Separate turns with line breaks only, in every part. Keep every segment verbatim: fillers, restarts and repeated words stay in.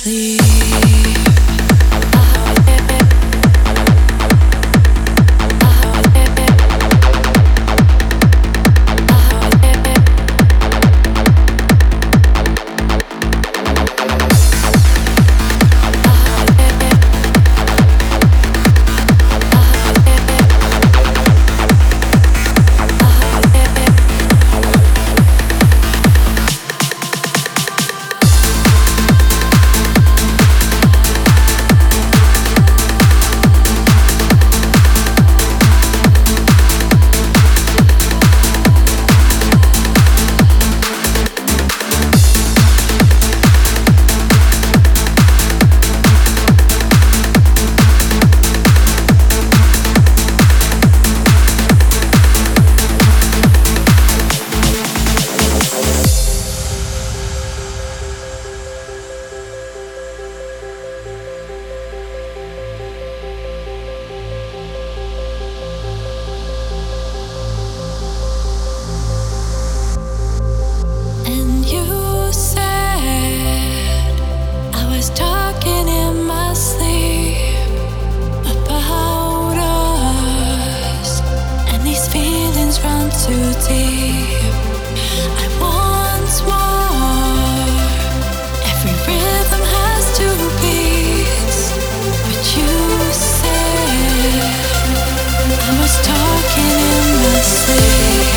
sleep. Run too deep. I want more. Every rhythm has two beats. But you said I was talking in my sleep.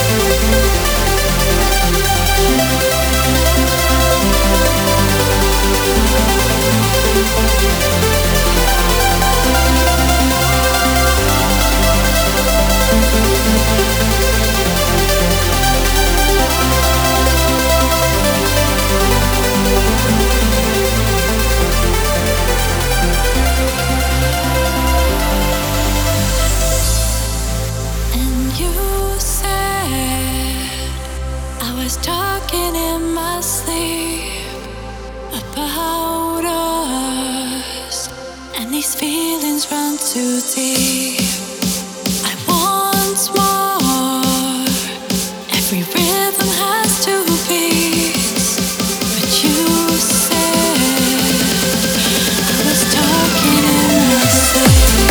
I was talking in my sleep about us, and these feelings run too deep. I want more. Every rhythm has two beats. But you said I was talking in my sleep.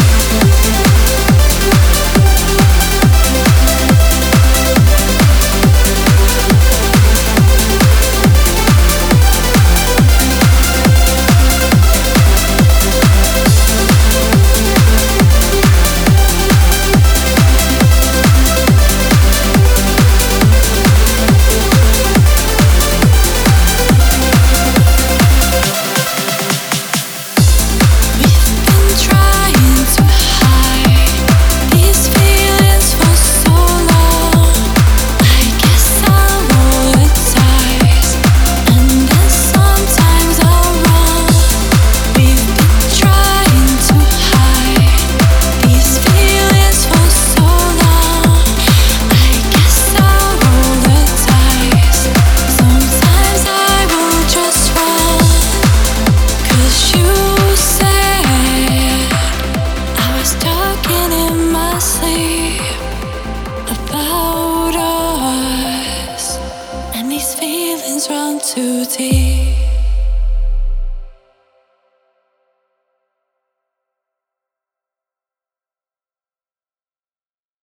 About us, and these feelings run too deep.